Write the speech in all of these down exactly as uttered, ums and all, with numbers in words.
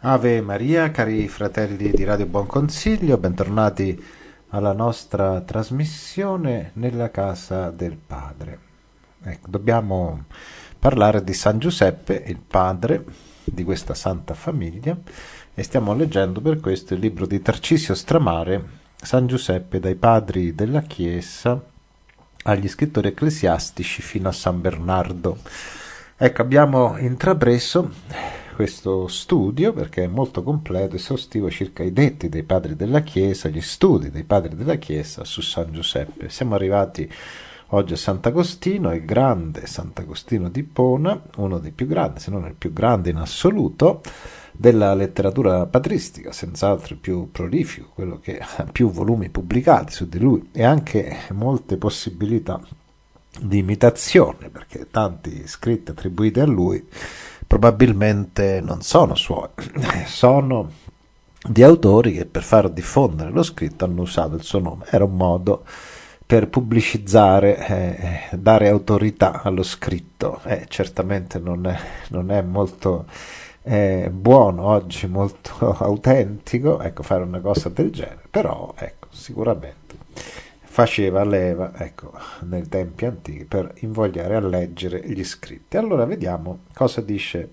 Ave Maria, cari fratelli di Radio Buon Consiglio, bentornati alla nostra trasmissione nella casa del Padre. Ecco, dobbiamo parlare di San Giuseppe, il padre di questa santa famiglia, e stiamo leggendo per questo il libro di Tarcisio Stramare, San Giuseppe dai padri della Chiesa agli scrittori ecclesiastici fino a San Bernardo. Ecco, abbiamo intrapreso questo studio perché è molto completo, esaustivo circa i detti dei padri della Chiesa, gli studi dei padri della Chiesa su San Giuseppe. Siamo arrivati oggi a Sant'Agostino, il grande Sant'Agostino di Ippona, uno dei più grandi, se non il più grande in assoluto, della letteratura patristica, senz'altro il più prolifico, quello che ha più volumi pubblicati su di lui e anche molte possibilità di imitazione, perché tanti scritti attribuiti a lui probabilmente non sono suoi, sono di autori che per far diffondere lo scritto hanno usato il suo nome. Era un modo per pubblicizzare, eh, dare autorità allo scritto. Eh, certamente non è, non è molto eh, buono oggi, molto autentico, ecco, fare una cosa del genere, però ecco, sicuramente faceva leva, ecco, nei tempi antichi per invogliare a leggere gli scritti. Allora vediamo cosa dice,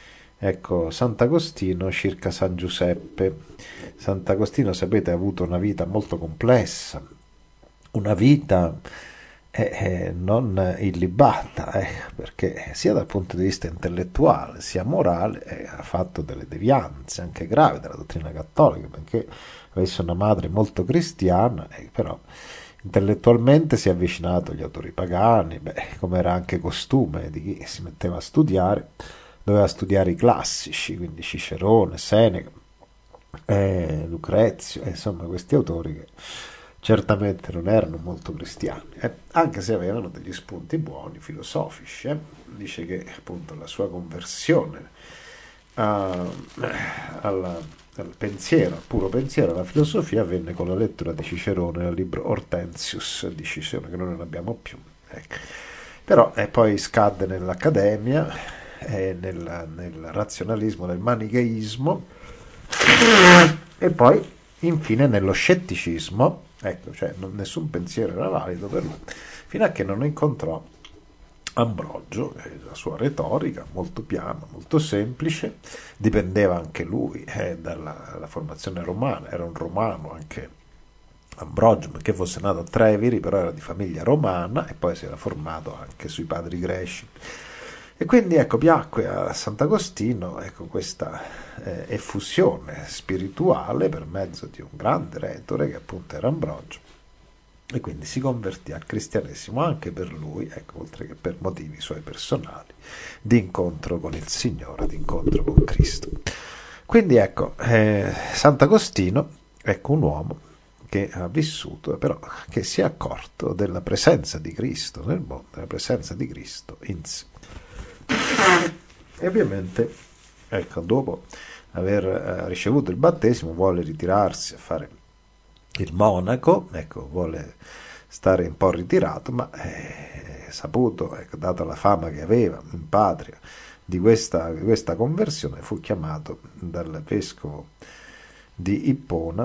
ecco, Sant'Agostino circa San Giuseppe. Sant'Agostino, sapete, ha avuto una vita molto complessa, una vita eh, eh, non illibata, eh, perché sia dal punto di vista intellettuale sia morale eh, ha fatto delle devianze anche gravi della dottrina cattolica, perché avesse una madre molto cristiana, eh, però intellettualmente si è avvicinato agli autori pagani, beh, come era anche costume di chi si metteva a studiare, doveva studiare i classici, quindi Cicerone, Seneca, eh, Lucrezio, eh, insomma questi autori che certamente non erano molto cristiani, eh, anche se avevano degli spunti buoni filosofici. Eh. Dice che appunto la sua conversione a, alla al pensiero, al puro pensiero, alla filosofia avvenne con la lettura di Cicerone nel libro Hortensius di Cicerone, che noi non abbiamo più. Ecco. Però eh, poi scadde nell'accademia, eh, nel, nel razionalismo, nel manicheismo e poi infine nello scetticismo, ecco, cioè non, nessun pensiero era valido per lui, fino a che non incontrò Ambrogio, eh, la sua retorica molto piana, molto semplice, dipendeva anche lui eh, dalla, dalla formazione romana, era un romano anche Ambrogio, perché fosse nato a Treviri, però era di famiglia romana e poi si era formato anche sui padri greci. E quindi ecco, piacque a Sant'Agostino ecco, questa eh, effusione spirituale per mezzo di un grande retore che appunto era Ambrogio. E quindi si convertì al cristianesimo anche per lui, ecco, oltre che per motivi suoi personali, di incontro con il Signore, di incontro con Cristo. Quindi ecco, eh, Sant'Agostino, ecco un uomo che ha vissuto, però che si è accorto della presenza di Cristo nel mondo, della presenza di Cristo in sé. E ovviamente, ecco, dopo aver eh, ricevuto il battesimo, vuole ritirarsi a fare il monaco, ecco, vuole stare un po' ritirato, ma è saputo, ecco, data la fama che aveva in patria di questa, di questa conversione, fu chiamato dal vescovo di Ippona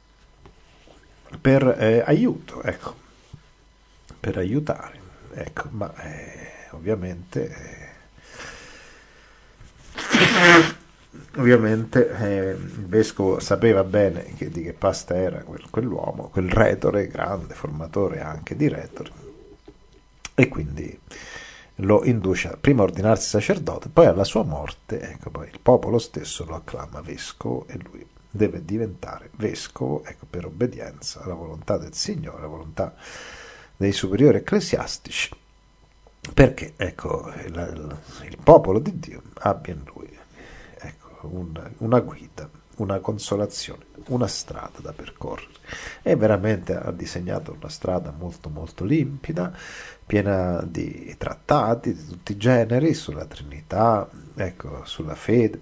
per eh, aiuto, ecco, per aiutare, ecco, ma eh, ovviamente eh, Ovviamente eh, il vescovo sapeva bene che, di che pasta era quel, quell'uomo, quel retore, grande formatore anche di retori, e quindi lo induce a prima ordinarsi sacerdote, poi alla sua morte, ecco, poi il popolo stesso lo acclama vescovo e lui deve diventare vescovo, ecco, per obbedienza alla volontà del Signore, alla volontà dei superiori ecclesiastici, perché ecco, il, il popolo di Dio abbia in lui Una, una guida, una consolazione, una strada da percorrere. E veramente ha disegnato una strada molto molto limpida, piena di trattati di tutti i generi sulla Trinità, ecco, sulla fede,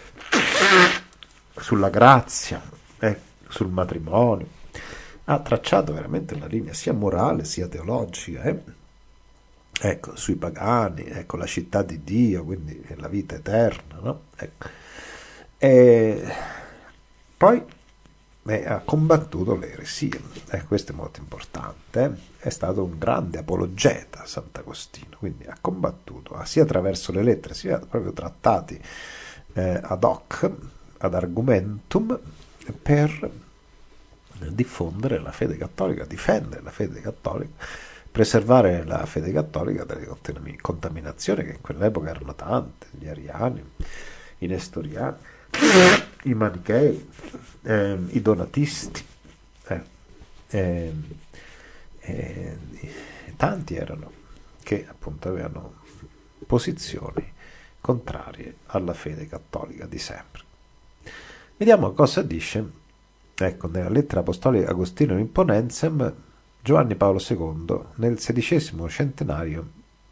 sulla grazia, ecco, sul matrimonio. Ha tracciato veramente una linea sia morale sia teologica, eh? Ecco, sui pagani, ecco, la città di Dio, quindi la vita eterna, no? Ecco. E poi eh, ha combattuto le eresie, e questo è molto importante, eh? È stato un grande apologeta Sant'Agostino, quindi ha combattuto sia attraverso le lettere sia proprio trattati eh, ad hoc, ad argumentum, per diffondere la fede cattolica, difendere la fede cattolica, preservare la fede cattolica dalle contaminazioni che in quell'epoca erano tante, gli ariani, i nestoriani, i manichei, eh, i donatisti, eh, eh, eh, tanti erano che appunto avevano posizioni contrarie alla fede cattolica di sempre. Vediamo cosa dice, ecco, nella lettera apostolica Agostino Imponensem Giovanni Paolo secondo nel sedicesimo centenario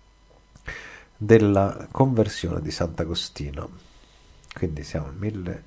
della conversione di Sant'Agostino, quindi siamo nel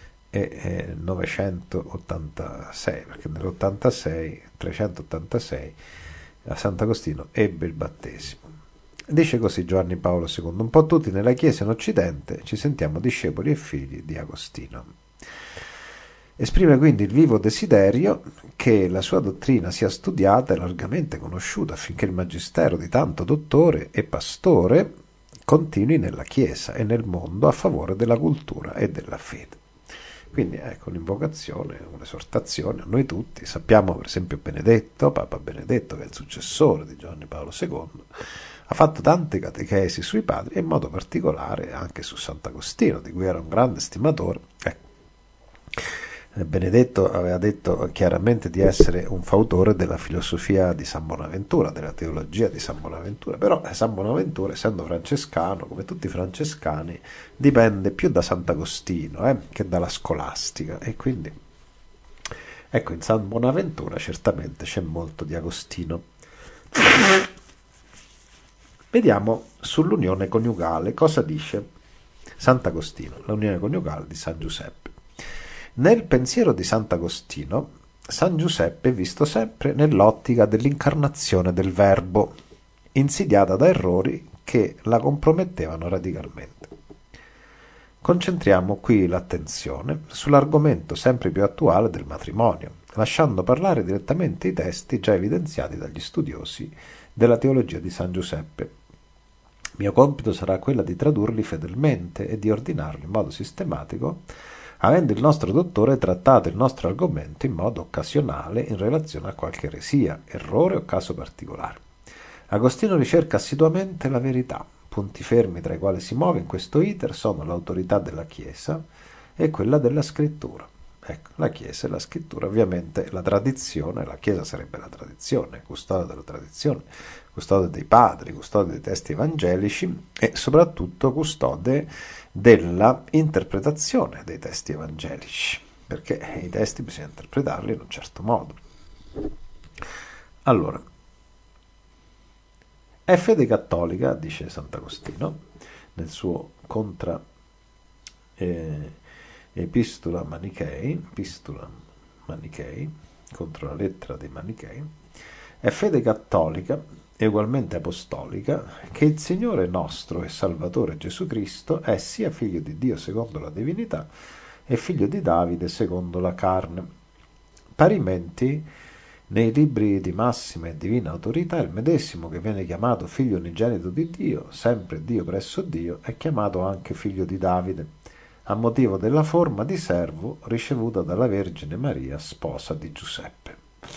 millenovecentottantasei, perché nell'ottantasei, trecentottantasei, a Sant'Agostino ebbe il battesimo. Dice così Giovanni Paolo secondo: un po' tutti nella Chiesa in Occidente ci sentiamo discepoli e figli di Agostino. Esprime quindi il vivo desiderio che la sua dottrina sia studiata e largamente conosciuta affinché il magistero di tanto dottore e pastore continui nella Chiesa e nel mondo a favore della cultura e della fede. Quindi ecco un'invocazione, un'esortazione a noi tutti. Sappiamo per esempio Benedetto, Papa Benedetto, che è il successore di Giovanni Paolo secondo, ha fatto tante catechesi sui padri e in modo particolare anche su Sant'Agostino, di cui era un grande stimatore. Ecco. Benedetto aveva detto chiaramente di essere un fautore della filosofia di San Bonaventura, della teologia di San Bonaventura, però San Bonaventura, essendo francescano, come tutti i francescani, dipende più da Sant'Agostino eh, che dalla scolastica, e quindi ecco, in San Bonaventura certamente c'è molto di Agostino. Vediamo sull'unione coniugale cosa dice Sant'Agostino, l'unione coniugale di San Giuseppe. Nel pensiero di Sant'Agostino, San Giuseppe è visto sempre nell'ottica dell'incarnazione del Verbo, insidiata da errori che la compromettevano radicalmente. Concentriamo qui l'attenzione sull'argomento sempre più attuale del matrimonio, lasciando parlare direttamente i testi già evidenziati dagli studiosi della teologia di San Giuseppe. Mio compito sarà quello di tradurli fedelmente e di ordinarli in modo sistematico, avendo il nostro dottore trattato il nostro argomento in modo occasionale in relazione a qualche eresia, errore o caso particolare. Agostino ricerca assiduamente la verità. Punti fermi tra i quali si muove in questo iter sono l'autorità della Chiesa e quella della Scrittura. Ecco, la Chiesa e la Scrittura, ovviamente la tradizione, la Chiesa sarebbe la tradizione, custode della tradizione, custode dei padri, custode dei testi evangelici e soprattutto custode della interpretazione dei testi evangelici, perché i testi bisogna interpretarli in un certo modo. Allora, è fede cattolica, dice Sant'Agostino nel suo contra eh, epistola Manichei, epistola Manichei contro la lettera dei Manichei, è fede cattolica e ugualmente apostolica che il Signore nostro e Salvatore Gesù Cristo è sia figlio di Dio secondo la divinità e figlio di Davide secondo la carne. Parimenti nei libri di massima e divina autorità il medesimo che viene chiamato figlio unigenito di Dio, sempre Dio presso Dio, è chiamato anche figlio di Davide, a motivo della forma di servo ricevuta dalla Vergine Maria, sposa di Giuseppe.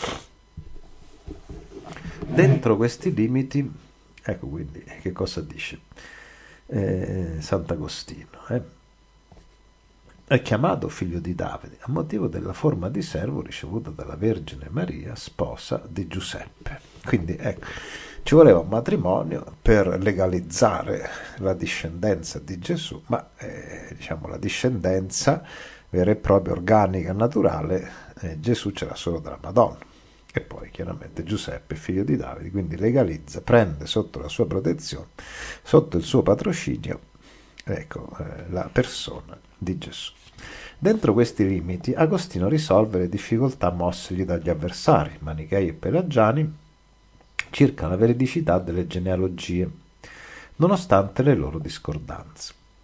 Dentro questi limiti, ecco quindi che cosa dice eh, Sant'Agostino. Eh? È chiamato figlio di Davide a motivo della forma di servo ricevuta dalla Vergine Maria, sposa di Giuseppe. Quindi ecco, ci voleva un matrimonio per legalizzare la discendenza di Gesù, ma eh, diciamo la discendenza vera e propria, organica, naturale, eh, Gesù c'era solo dalla Madonna. E poi chiaramente Giuseppe, figlio di Davide, quindi legalizza, prende sotto la sua protezione, sotto il suo patrocinio, ecco, eh, la persona di Gesù. Dentro questi limiti Agostino risolve le difficoltà mossegli dagli avversari, manichei e pelagiani, circa la veridicità delle genealogie, nonostante le loro discordanze.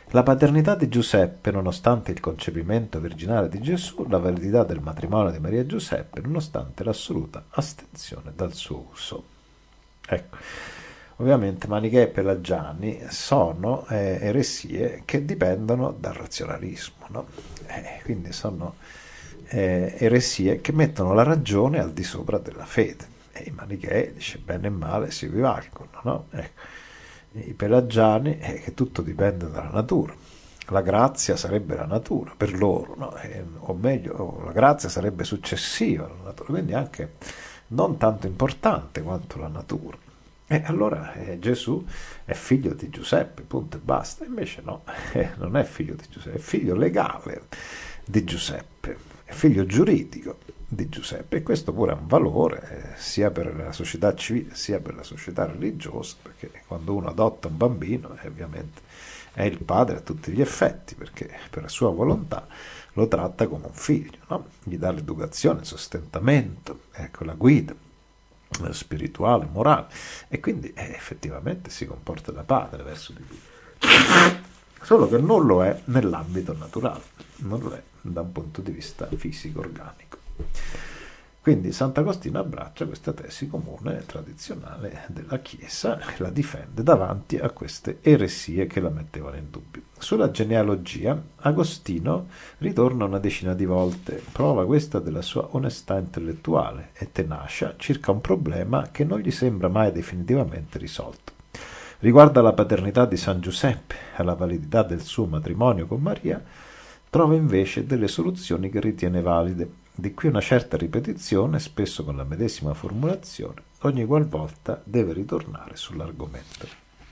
La paternità di Giuseppe, nonostante il concepimento virginale di Gesù, la validità del matrimonio di Maria e Giuseppe, nonostante l'assoluta astensione dal suo uso. Ecco, ovviamente Manichei e Pelagiani sono eh, eresie che dipendono dal razionalismo, no? Eh, quindi sono eh, eresie che mettono la ragione al di sopra della fede. E i Manichei, dice, bene e male si equivalgono, no? Ecco. I Pelagiani è che tutto dipende dalla natura. La grazia sarebbe la natura per loro, no? E, o meglio, la grazia sarebbe successiva alla natura, quindi anche non tanto importante quanto la natura. E allora eh, Gesù è figlio di Giuseppe, punto e basta. Invece no, eh, non è figlio di Giuseppe, è figlio legale di Giuseppe, è figlio giuridico di Giuseppe, e questo pure ha un valore eh, sia per la società civile sia per la società religiosa, perché quando uno adotta un bambino eh, ovviamente è il padre a tutti gli effetti, perché per la sua volontà lo tratta come un figlio, no? Gli dà l'educazione, il sostentamento, ecco, la guida eh, spirituale, morale, e quindi eh, effettivamente si comporta da padre verso di lui, solo che non lo è nell'ambito naturale, non lo è da un punto di vista fisico organico. Quindi Sant'Agostino abbraccia questa tesi comune tradizionale della Chiesa e la difende davanti a queste eresie che la mettevano in dubbio. Sulla genealogia Agostino ritorna una decina di volte, prova questa della sua onestà intellettuale e tenacia circa un problema che non gli sembra mai definitivamente risolto. Riguardo alla paternità di San Giuseppe e alla validità del suo matrimonio con Maria, trova invece delle soluzioni che ritiene valide. Di qui una certa ripetizione, spesso con la medesima formulazione, ogni qualvolta deve ritornare sull'argomento.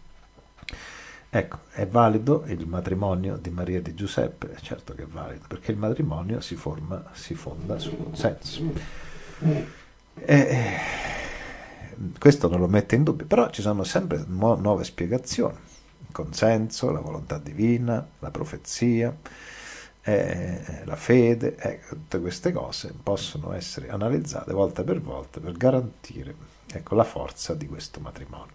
Ecco, è valido il matrimonio di Maria e di Giuseppe? Certo che è valido, perché il matrimonio si, forma, si fonda sul consenso. E questo non lo mette in dubbio, però ci sono sempre nuove spiegazioni. Il consenso, la volontà divina, la profezia, Eh, la fede, ecco, tutte queste cose possono essere analizzate volta per volta per garantire, ecco, la forza di questo matrimonio.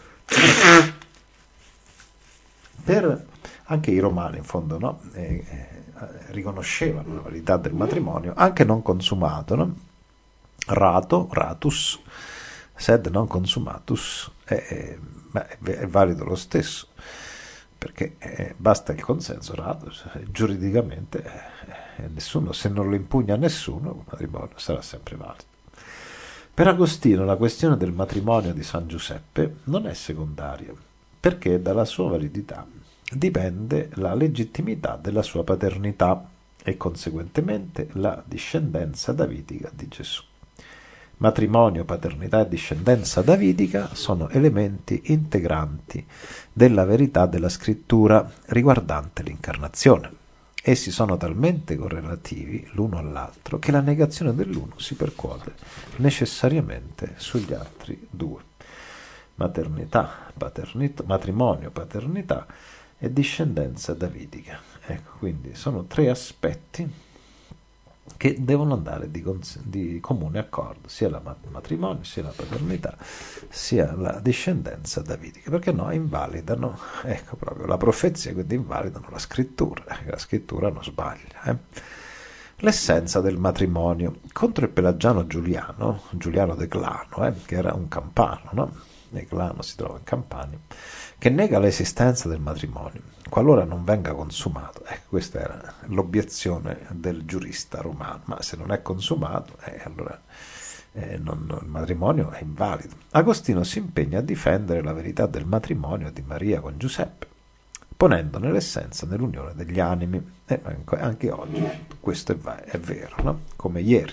Per anche i romani, in fondo, no? eh, eh, riconoscevano la validità del matrimonio, anche non consumato, no? Rato, ratus, sed non consumatus, è, è, è valido lo stesso, perché eh, basta il consenso rato, giuridicamente eh, nessuno, se non lo impugna nessuno, il matrimonio sarà sempre valido. Per Agostino la questione del matrimonio di San Giuseppe non è secondaria, perché dalla sua validità dipende la legittimità della sua paternità e conseguentemente la discendenza davidica di Gesù. Matrimonio, paternità e discendenza davidica sono elementi integranti della verità della scrittura riguardante l'incarnazione. Essi sono talmente correlativi l'uno all'altro che la negazione dell'uno si percuote necessariamente sugli altri due. Maternità, paternità, matrimonio, paternità e discendenza davidica. Ecco, quindi sono tre aspetti che devono andare di, di comune accordo, sia il matrimonio, sia la paternità, sia la discendenza davidica, perché no, invalidano, ecco, proprio la profezia, quindi invalidano la scrittura, la scrittura non sbaglia. Eh? L'essenza del matrimonio contro il pelagiano Giuliano, Giuliano de Glano, eh, che era un campano, no? E Glano si trova in Campania, che nega l'esistenza del matrimonio qualora non venga consumato. Ecco, questa era l'obiezione del giurista romano, ma se non è consumato, eh, allora eh, non, non, il matrimonio è invalido. Agostino si impegna a difendere la verità del matrimonio di Maria con Giuseppe, ponendone l'essenza nell'unione degli animi, e anche oggi questo è, è vero, no? Come ieri.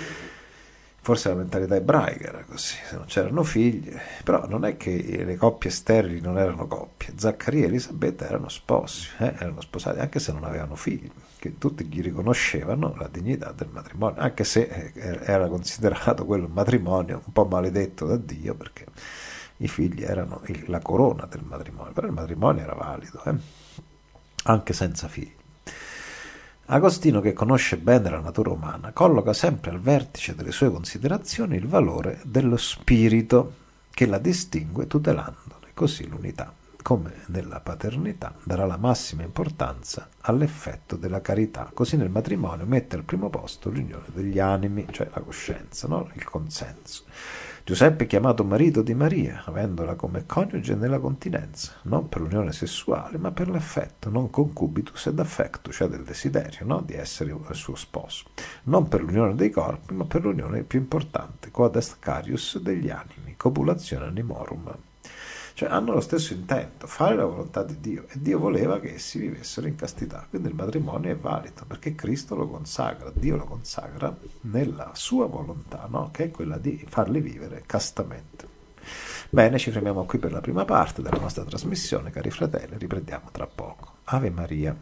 Forse la mentalità ebraica era così, se non c'erano figli, però non è che le coppie sterili non erano coppie. Zaccaria e Elisabetta erano sposi, eh? erano sposati anche se non avevano figli, che tutti gli riconoscevano la dignità del matrimonio, anche se era considerato quello un matrimonio un po' maledetto da Dio, perché i figli erano il, la corona del matrimonio, però il matrimonio era valido, eh? Anche senza figli. Agostino, che conosce bene la natura umana, colloca sempre al vertice delle sue considerazioni il valore dello spirito che la distingue, tutelandone così l'unità. come nella paternità, darà la massima importanza all'effetto della carità. Così nel matrimonio mette al primo posto l'unione degli animi, cioè la coscienza, no? Il consenso. Giuseppe è chiamato marito di Maria, avendola come coniuge nella continenza, non per l'unione sessuale, ma per l'affetto, non concubitus ed affecto, cioè del desiderio, no? Di essere il suo sposo, non per l'unione dei corpi, ma per l'unione più importante, quod est carius degli animi, copulazione animorum. Cioè hanno lo stesso intento, fare la volontà di Dio, e Dio voleva che essi vivessero in castità, quindi il matrimonio è valido perché Cristo lo consacra, Dio lo consacra nella sua volontà, no? Che è quella di farli vivere castamente. Bene, ci fermiamo qui per la prima parte della nostra trasmissione, cari fratelli, riprendiamo tra poco. Ave Maria.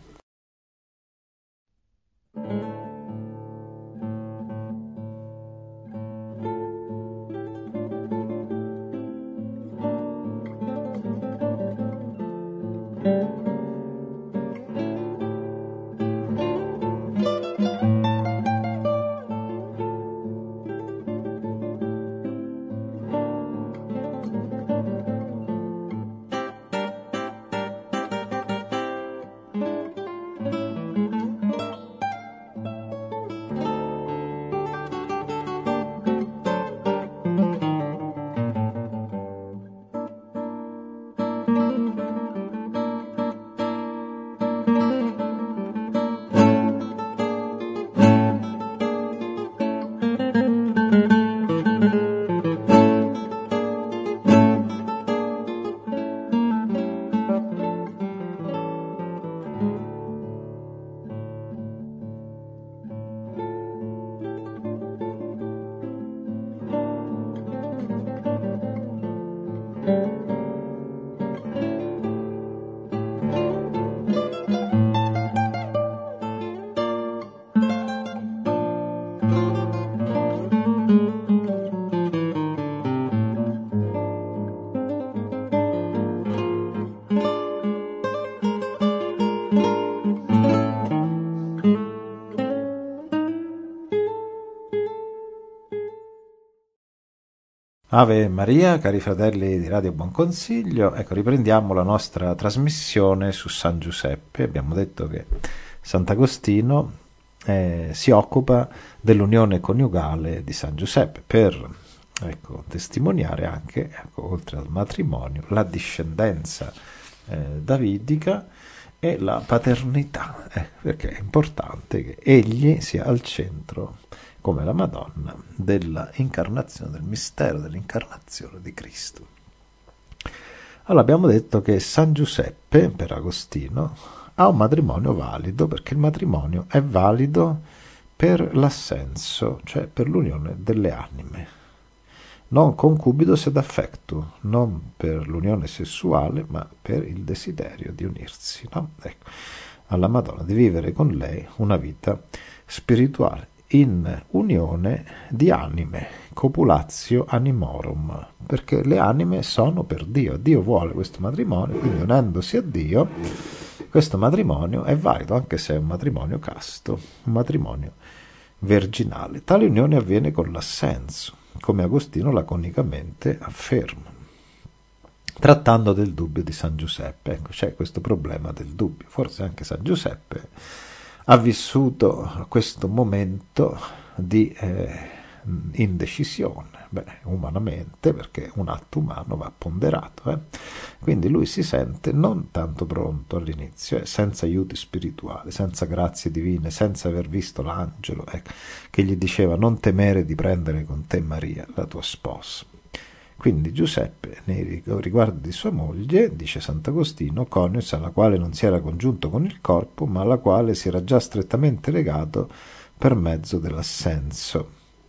Ave Maria, cari fratelli di Radio Buon Consiglio, ecco, riprendiamo la nostra trasmissione su San Giuseppe. Abbiamo detto che Sant'Agostino eh, si occupa dell'unione coniugale di San Giuseppe per ecco, testimoniare anche, ecco, oltre al matrimonio, la discendenza eh, davidica e la paternità, eh, perché è importante che egli sia al centro, come la Madonna, della incarnazione, del mistero dell'incarnazione di Cristo. Allora abbiamo detto che San Giuseppe, per Agostino, ha un matrimonio valido, perché il matrimonio è valido per l'assenso, cioè per l'unione delle anime, non concubitus ed affectu, non per l'unione sessuale, ma per il desiderio di unirsi, no? Ecco, alla Madonna, di vivere con lei una vita spirituale, in unione di anime, copulatio animorum, perché le anime sono per Dio, Dio vuole questo matrimonio, quindi unendosi a Dio, questo matrimonio è valido, anche se è un matrimonio casto, un matrimonio virginale. Tale unione avviene con l'assenso, come Agostino laconicamente afferma, trattando del dubbio di San Giuseppe. Ecco, c'è questo problema del dubbio, forse anche San Giuseppe ha vissuto questo momento di eh, indecisione, beh, umanamente, perché un atto umano va ponderato, eh? Quindi lui si sente non tanto pronto all'inizio, eh, senza aiuti spirituali, senza grazie divine, senza aver visto l'angelo eh, che gli diceva non temere di prendere con te Maria, la tua sposa. Quindi Giuseppe, nei riguardi di sua moglie, dice Sant'Agostino, conius alla quale non si era congiunto con il corpo, ma alla quale si era già strettamente legato per mezzo dell'assenso.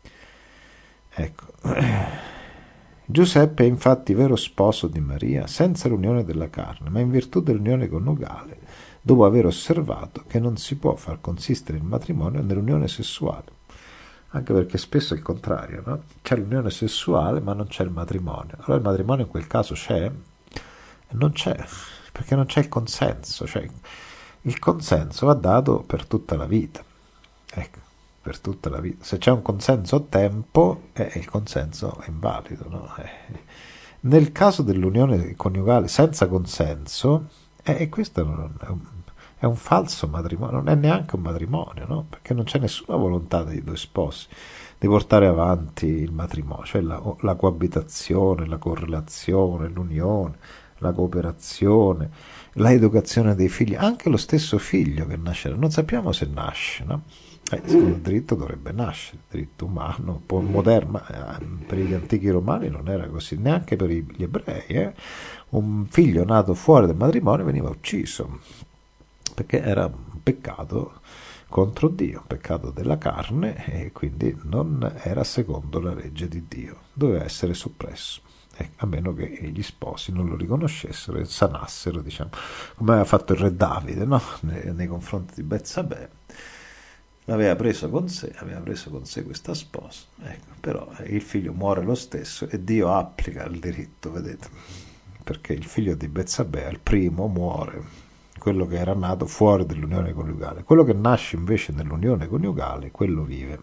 Ecco. Giuseppe è infatti vero sposo di Maria, senza l'unione della carne, ma in virtù dell'unione coniugale, dopo aver osservato che non si può far consistere il matrimonio nell'unione sessuale. Anche perché spesso è il contrario, no? C'è l'unione sessuale ma non c'è il matrimonio. Allora il matrimonio in quel caso c'è? Non c'è, perché non c'è il consenso. Cioè, il consenso va dato per tutta la vita. Ecco, per tutta la vita. Se c'è un consenso a tempo, eh, il consenso è invalido, no? Eh, Nel caso dell'unione coniugale senza consenso, e eh, questo non è un, è un falso matrimonio, non è neanche un matrimonio, no? Perché non c'è nessuna volontà dei due sposi di portare avanti il matrimonio, cioè la, la coabitazione, la correlazione, l'unione, la cooperazione, la educazione dei figli, anche lo stesso figlio che nascerà, non sappiamo se nasce, no? Eh, il diritto dovrebbe nascere, il diritto umano, un po' moderno, ma eh, per gli antichi romani non era così, neanche per gli ebrei. Eh? Un figlio nato fuori del matrimonio veniva ucciso, perché era un peccato contro Dio, un peccato della carne, e quindi non era secondo la legge di Dio, doveva essere soppresso. Eh, a meno che gli sposi non lo riconoscessero e sanassero, diciamo, come aveva fatto il re Davide, no? nei, nei confronti di Betsabè. L'aveva preso con sé, aveva preso con sé questa sposa, ecco, però il figlio muore lo stesso e Dio applica il diritto, vedete, perché il figlio di Betsabè, il primo, muore, quello che era nato fuori dell'unione coniugale. Quello che nasce invece nell'unione coniugale, quello vive.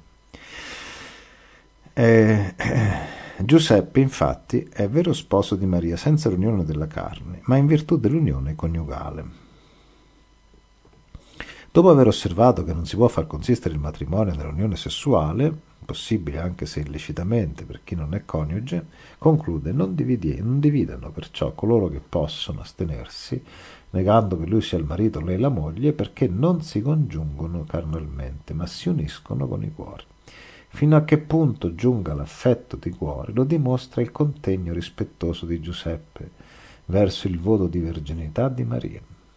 E, eh, Giuseppe, infatti, è vero sposo di Maria senza l'unione della carne, ma in virtù dell'unione coniugale. Dopo aver osservato che non si può far consistere il matrimonio nell'unione sessuale, possibile anche se illecitamente per chi non è coniuge, conclude: non, dividi- non dividano perciò coloro che possono astenersi, negando che lui sia il marito, lei la moglie, perché non si congiungono carnalmente, ma si uniscono con i cuori. Fino a che punto giunga l'affetto di cuore lo dimostra il contegno rispettoso di Giuseppe verso il voto di verginità di Maria.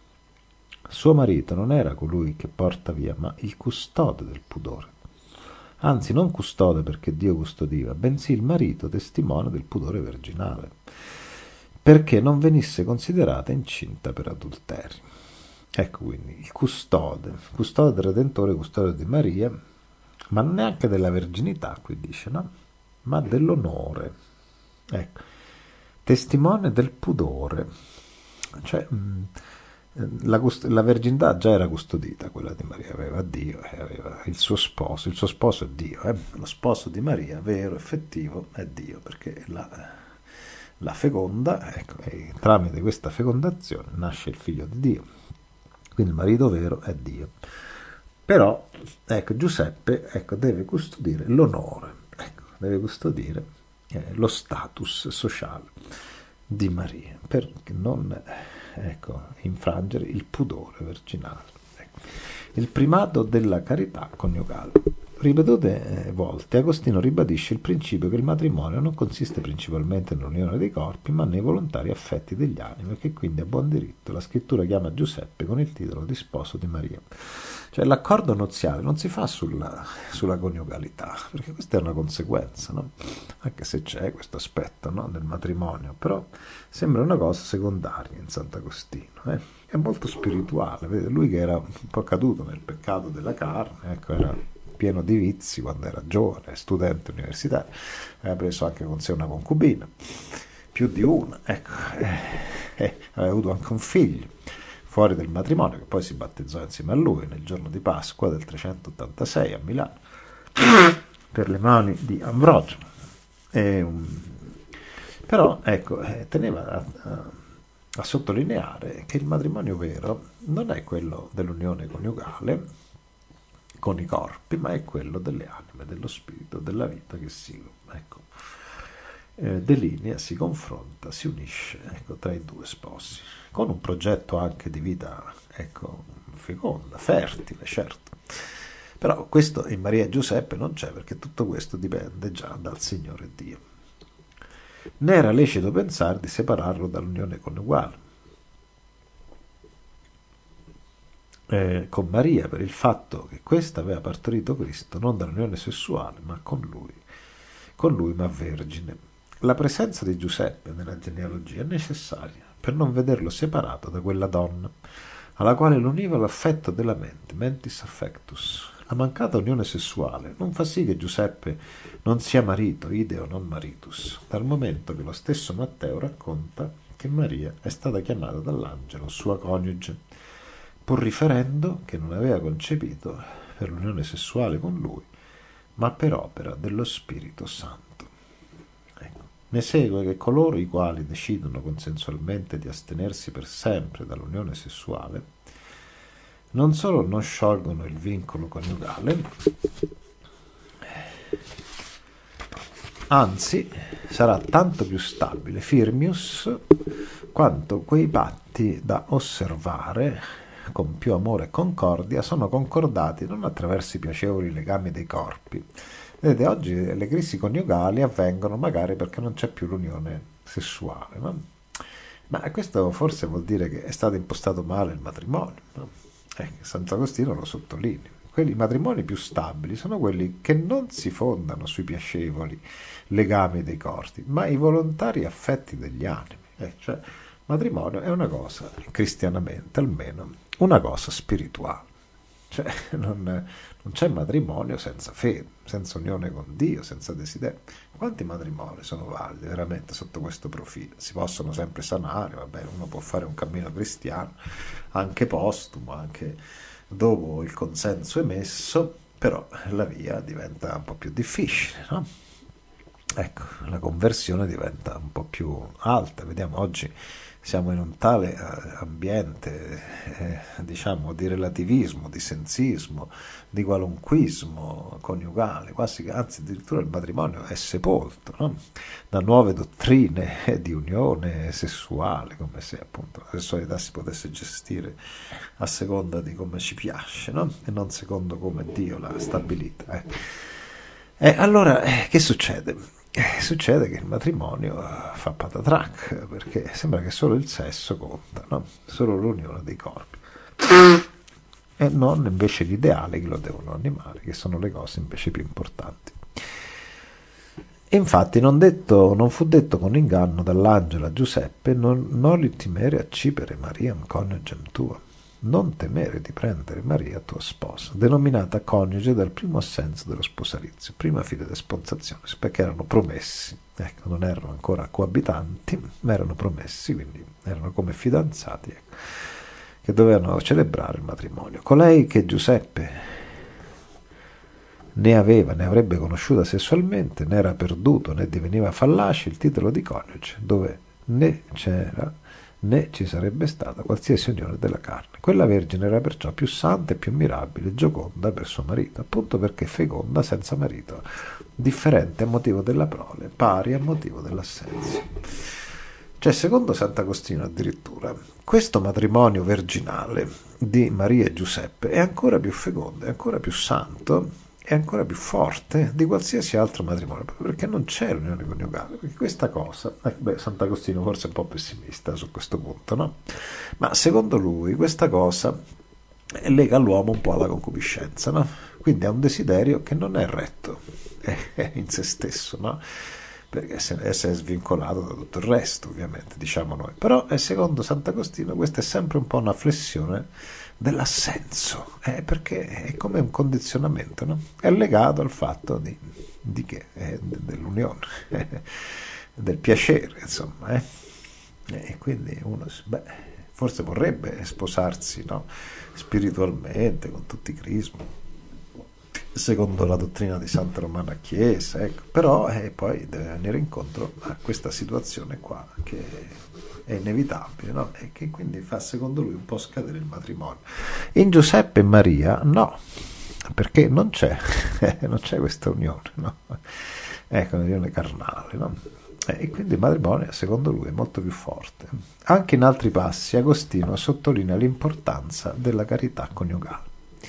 Suo marito non era colui che porta via, ma il custode del pudore. Anzi, non custode perché Dio custodiva, bensì il marito testimone del pudore virginale, perché non venisse considerata incinta per adulterio. Ecco quindi il custode, custode del Redentore, custode di Maria, ma non neanche della verginità, qui dice, no? Ma dell'onore. Ecco, testimone del pudore. Cioè, la, la verginità già era custodita, quella di Maria, aveva Dio e aveva il suo sposo, il suo sposo è Dio, eh? Lo sposo di Maria, vero, effettivo, è Dio, perché la, la feconda, ecco, e tramite questa fecondazione nasce il figlio di Dio, quindi il marito vero è Dio. Però, ecco, Giuseppe, ecco, deve custodire l'onore, ecco, deve custodire eh, lo status sociale di Maria, per non ecco, infrangere il pudore virginale. Ecco. Il primato della carità coniugale. Ripetute volte Agostino ribadisce il principio che il matrimonio non consiste principalmente nell'unione dei corpi, ma nei volontari affetti degli animi, e che quindi a buon diritto la scrittura chiama Giuseppe con il titolo di sposo di Maria. Cioè l'accordo nuziale non si fa sulla, sulla coniugalità, perché questa è una conseguenza, no? Anche se c'è questo aspetto, no, del matrimonio, però sembra una cosa secondaria in Sant'Agostino. Eh? È molto spirituale, vede? Lui che era un po' caduto nel peccato della carne, ecco, era pieno di vizi quando era giovane, studente universitario, aveva preso anche con sé una concubina, più di una, ecco, eh, eh, aveva avuto anche un figlio fuori del matrimonio, che poi si battezzò insieme a lui nel giorno di Pasqua del trecentottantasei a Milano, per le mani di Ambrogio. E, um, però, ecco, eh, teneva a, a, a sottolineare che il matrimonio vero non è quello dell'unione coniugale con i corpi, ma è quello delle anime, dello spirito, della vita che si, ecco, eh, delinea, si confronta, si unisce, ecco, tra i due sposi, con un progetto anche di vita, ecco, feconda, fertile, certo. Però questo in Maria e Giuseppe non c'è, perché tutto questo dipende già dal Signore Dio. Ne era lecito pensare di separarlo dall'unione coniugale Eh, con Maria, per il fatto che questa aveva partorito Cristo non dall'unione sessuale ma con lui, con lui ma vergine. La presenza di Giuseppe nella genealogia è necessaria per non vederlo separato da quella donna alla quale lo univa l'affetto della mente, mentis affectus. La mancata unione sessuale non fa sì che Giuseppe non sia marito, ideo non maritus, dal momento che lo stesso Matteo racconta che Maria è stata chiamata dall'angelo sua coniuge, pur riferendo che non aveva concepito per l'unione sessuale con lui, ma per opera dello Spirito Santo. Ecco. Ne segue che coloro i quali decidono consensualmente di astenersi per sempre dall'unione sessuale non solo non sciolgono il vincolo coniugale, anzi sarà tanto più stabile, firmius, quanto quei patti da osservare con più amore e concordia sono concordati non attraverso i piacevoli legami dei corpi. Vedete, oggi le crisi coniugali avvengono magari perché non c'è più l'unione sessuale, no? Ma questo forse vuol dire che è stato impostato male il matrimonio, no? Eh, Sant'Agostino lo sottolinea. Quelli matrimoni più stabili sono quelli che non si fondano sui piacevoli legami dei corpi, ma i volontari affetti degli animi. Eh, cioè, matrimonio è una cosa, cristianamente almeno, una cosa spirituale. Cioè, non, non c'è matrimonio senza fede, senza unione con Dio, senza desiderio. Quanti matrimoni sono validi veramente sotto questo profilo? Si possono sempre sanare, vabbè, uno può fare un cammino cristiano, anche postumo, anche dopo il consenso emesso, però la via diventa un po' più difficile, no? Ecco, la conversione diventa un po' più alta. Vediamo, oggi siamo in un tale ambiente, eh, diciamo, di relativismo, di sensismo, di qualunquismo coniugale, quasi, anzi addirittura il matrimonio è sepolto, no? Da nuove dottrine di unione sessuale, come se appunto la sessualità si potesse gestire a seconda di come ci piace, no? E non secondo come Dio l'ha stabilita. Eh. E allora, eh, che succede? Eh, succede che il matrimonio fa patatrac, perché sembra che solo il sesso conta, no? Solo l'unione dei corpi, e non invece gli ideali che lo devono animare, che sono le cose invece più importanti. Infatti non, detto, non fu detto con inganno dall'angelo a Giuseppe: non, non li timere accipere Mariam coniugem tua, non temere di prendere Maria tua sposa, denominata coniuge dal primo assenso dello sposalizio, prima fine di sponsazione, perché erano promessi, ecco, non erano ancora coabitanti, ma erano promessi, quindi erano come fidanzati, ecco, che dovevano celebrare il matrimonio. Colei che Giuseppe ne aveva, ne avrebbe conosciuta sessualmente, ne era perduto, né diveniva fallace il titolo di coniuge, dove né c'era né ci sarebbe stata qualsiasi unione della carne. Quella vergine era perciò più santa e più mirabile, gioconda per suo marito, appunto perché feconda senza marito, differente a motivo della prole, pari a motivo dell'assenza. Cioè, secondo Sant'Agostino addirittura, questo matrimonio virginale di Maria e Giuseppe è ancora più fecondo, è ancora più santo, è ancora più forte di qualsiasi altro matrimonio, perché non c'è l'unione coniugale, perché questa cosa, eh, beh, Sant'Agostino forse è un po' pessimista su questo punto, no? Ma secondo lui questa cosa lega l'uomo un po' alla concupiscenza, no? Quindi ha un desiderio che non è retto, è in se stesso, no? Perché se è svincolato da tutto il resto, ovviamente, diciamo noi. Però, eh, secondo Sant'Agostino, questa è sempre un po' una flessione dell'assenso, eh, perché è come un condizionamento, no? È legato al fatto di, di che? Eh, dell'unione, eh, del piacere, insomma. Eh? E quindi uno, beh, forse vorrebbe sposarsi, no? Spiritualmente, con tutti i crismi, secondo la dottrina di Santa Romana Chiesa, ecco. Però eh, poi deve venire incontro a questa situazione qua, che è inevitabile, no? E che quindi fa, secondo lui, un po' scadere il matrimonio. In Giuseppe e Maria no, perché non c'è, non c'è questa unione, no? Ecco, un'unione carnale, no? E quindi il matrimonio, secondo lui, è molto più forte. Anche in altri passi Agostino sottolinea l'importanza della carità coniugale.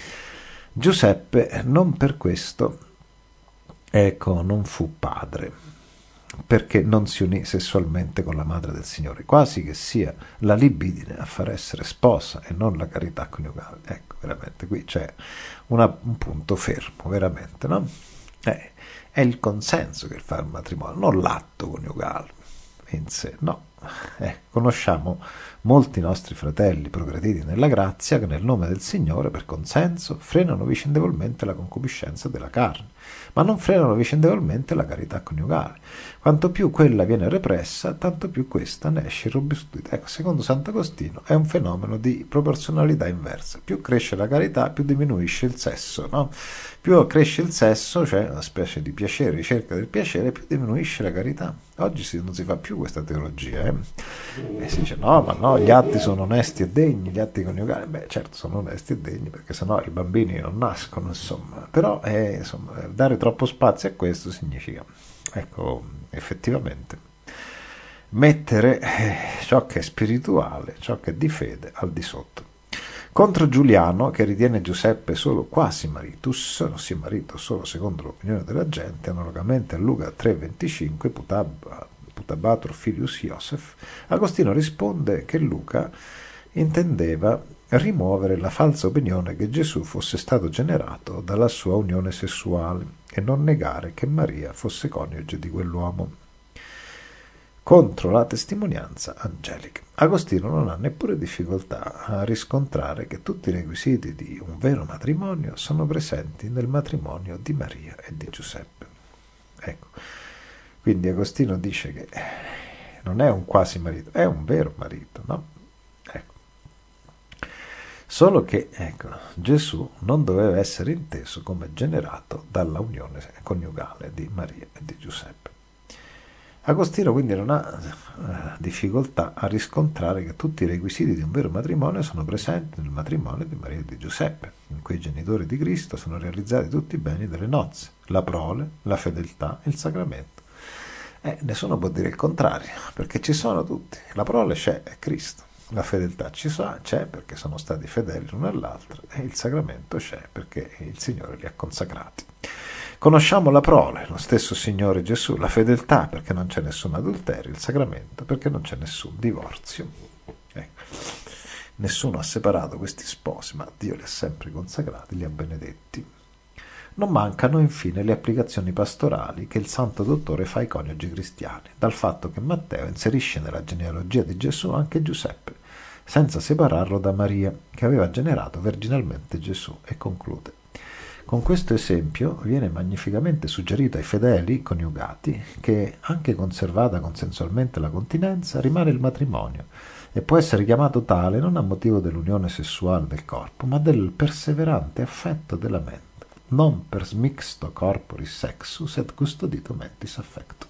Giuseppe non per questo, ecco, non fu padre, perché non si unì sessualmente con la madre del Signore, quasi che sia la libidine a far essere sposa e non la carità coniugale. Ecco, veramente qui c'è una, un punto fermo, veramente, no? Eh, è il consenso che fa il matrimonio, non l'atto coniugale in sé, no. Eh, conosciamo molti nostri fratelli progrediti nella grazia che nel nome del Signore, per consenso, frenano vicendevolmente la concupiscenza della carne, ma non frenano vicendevolmente la carità coniugale. Quanto più quella viene repressa, tanto più questa ne esce irrobustita. Ecco, secondo Sant'Agostino è un fenomeno di proporzionalità inversa. Più cresce la carità, più diminuisce il sesso, no? Più cresce il sesso, cioè una specie di piacere, ricerca del piacere, più diminuisce la carità. Oggi si, non si fa più questa teologia, eh? E si dice no, ma no, gli atti sono onesti e degni, gli atti coniugali, beh certo sono onesti e degni, perché sennò i bambini non nascono, insomma. Però eh, insomma, dare troppo spazio a questo significa, ecco, effettivamente mettere ciò che è spirituale, ciò che è di fede al di sotto. Contro Giuliano, che ritiene Giuseppe solo quasi maritus, ossia marito solo secondo l'opinione della gente, analogamente a Luca tre venticinque, putab, putabatur filius Iosef, Agostino risponde che Luca intendeva rimuovere la falsa opinione che Gesù fosse stato generato dalla sua unione sessuale e non negare che Maria fosse coniuge di quell'uomo. Contro la testimonianza angelica. Agostino non ha neppure difficoltà a riscontrare che tutti i requisiti di un vero matrimonio sono presenti nel matrimonio di Maria e di Giuseppe. Ecco, quindi Agostino dice che non è un quasi marito, è un vero marito, no? Ecco. Solo che, ecco, Gesù non doveva essere inteso come generato dalla unione coniugale di Maria e di Giuseppe. Agostino quindi non ha eh, difficoltà a riscontrare che tutti i requisiti di un vero matrimonio sono presenti nel matrimonio di Maria e di Giuseppe, in cui i genitori di Cristo sono realizzati tutti i beni delle nozze, la prole, la fedeltà, il sacramento. Eh, nessuno può dire il contrario, perché ci sono tutti. La prole c'è, è Cristo. La fedeltà ci sa, c'è perché sono stati fedeli l'uno all'altro, e il sacramento c'è perché il Signore li ha consacrati. Conosciamo la prole, lo stesso Signore Gesù, la fedeltà perché non c'è nessun adulterio, il sacramento perché non c'è nessun divorzio. Ecco. Nessuno ha separato questi sposi, ma Dio li ha sempre consacrati, li ha benedetti. Non mancano infine le applicazioni pastorali che il Santo Dottore fa ai coniugi cristiani, dal fatto che Matteo inserisce nella genealogia di Gesù anche Giuseppe, senza separarlo da Maria, che aveva generato virginalmente Gesù, e conclude. Con questo esempio viene magnificamente suggerito ai fedeli coniugati che, anche conservata consensualmente la continenza, rimane il matrimonio e può essere chiamato tale non a motivo dell'unione sessuale del corpo, ma del perseverante affetto della mente, non per smixto corporis sexus et custodito mentis affecto.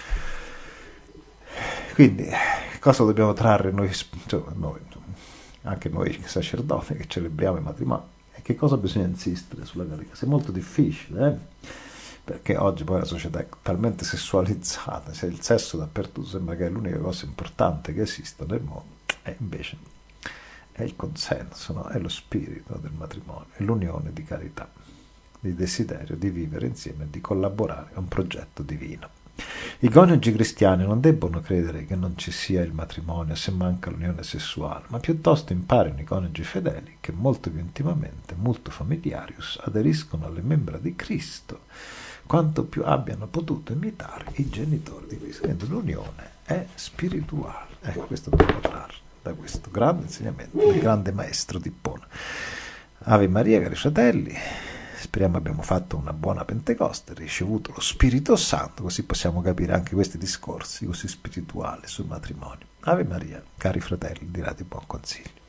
Quindi, cosa dobbiamo trarre noi, cioè, noi anche noi sacerdoti che celebriamo i matrimoni? Che cosa bisogna insistere sulla carica? È molto difficile, eh? Perché oggi poi la società è talmente sessualizzata, c'è il sesso dappertutto, sembra che è l'unica cosa importante che esista nel mondo, e invece è il consenso, no? È lo spirito del matrimonio, è l'unione di carità, di desiderio di vivere insieme e di collaborare a un progetto divino. I coniugi cristiani non debbono credere che non ci sia il matrimonio se manca l'unione sessuale, ma piuttosto imparino i coniugi fedeli che molto più intimamente, multo familiarius, aderiscono alle membra di Cristo, quanto più abbiano potuto imitare i genitori di Cristo. Quindi l'unione è spirituale. Ecco, questo dobbiamo trarre da questo grande insegnamento del grande maestro di Ippona. Ave Maria, cari fratelli. Speriamo abbiamo fatto una buona Pentecoste, ricevuto lo Spirito Santo, così possiamo capire anche questi discorsi così spirituali sul matrimonio. Ave Maria, cari fratelli di Radio Buon Consiglio.